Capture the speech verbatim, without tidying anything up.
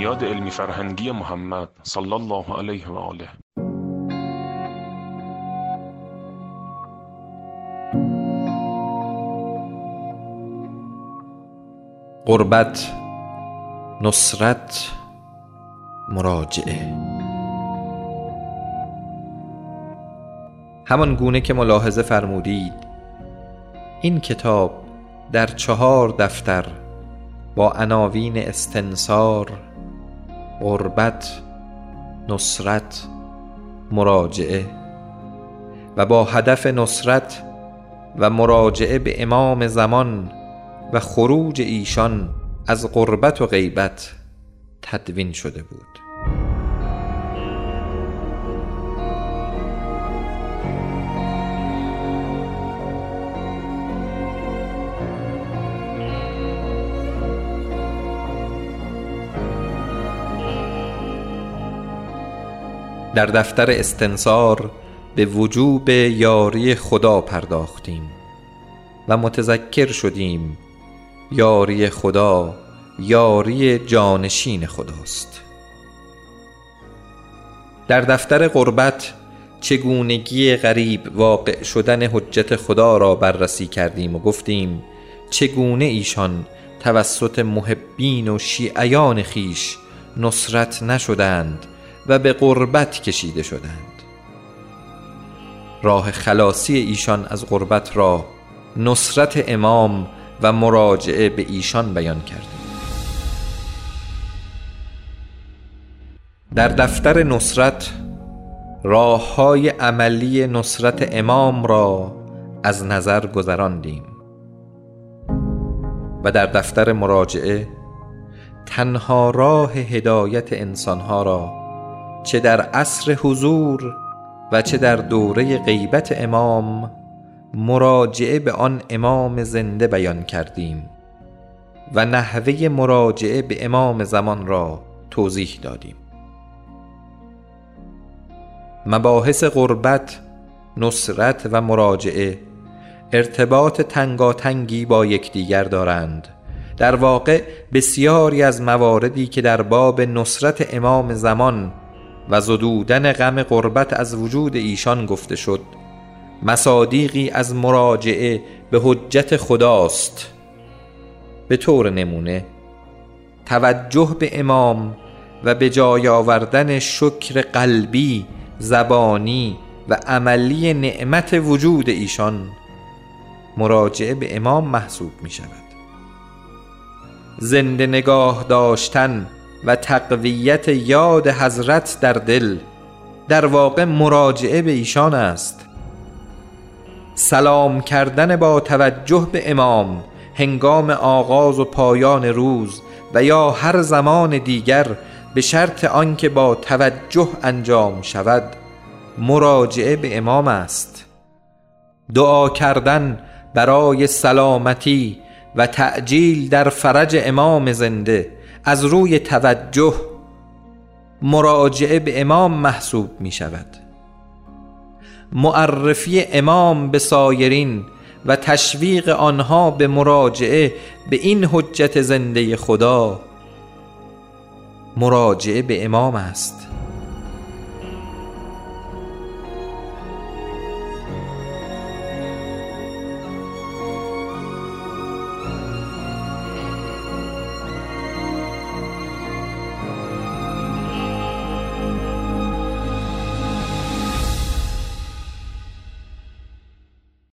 بنیاد علمی فرهنگی محمد صلی الله علیه و آله. غربت، نصرت، مراجعه. همان گونه که ملاحظه فرمودید، این کتاب در چهار دفتر با عناوین استنصار، غربت، نصرت، مراجعه و با هدف نصرت و مراجعه به امام زمان و خروج ایشان از غربت و غیبت تدوین شده بود. در دفتر استنصار به وجوب یاری خدا پرداختیم و متذکر شدیم یاری خدا یاری جانشین خداست. در دفتر غربت چگونگی غریب واقع شدن حجت خدا را بررسی کردیم و گفتیم چگونه ایشان توسط محبین و شیعیان خیش نصرت نشدند و به غربت کشیده شدند. راه خلاصی ایشان از غربت را نصرت امام و مراجعه به ایشان بیان کردیم. در دفتر نصرت راه‌های عملی نصرت امام را از نظر گذراندیم و در دفتر مراجعه تنها راه هدایت انسانها را چه در عصر حضور و چه در دوره غیبت امام مراجعه به آن امام زنده بیان کردیم و نحوه مراجعه به امام زمان را توضیح دادیم. مباحث غربت، نصرت و مراجعه ارتباط تنگاتنگی با یکدیگر دارند. در واقع بسیاری از مواردی که در باب نصرت امام زمان و زدودن غم غربت از وجود ایشان گفته شد مصادیقی از مراجعه به حجت خداست. به طور نمونه توجه به امام و به جای آوردن شکر قلبی، زبانی و عملی نعمت وجود ایشان مراجعه به امام محسوب می شود. زنده نگاه داشتن و تقویت یاد حضرت در دل در واقع مراجعه به ایشان است. سلام کردن با توجه به امام هنگام آغاز و پایان روز و یا هر زمان دیگر به شرط آنکه با توجه انجام شود مراجعه به امام است. دعا کردن برای سلامتی و تعجیل در فرج امام زنده از روی توجه مراجعه به امام محسوب می شود. معرفی امام به سایرین و تشویق آنها به مراجعه به این حجت زنده خدا مراجعه به امام است.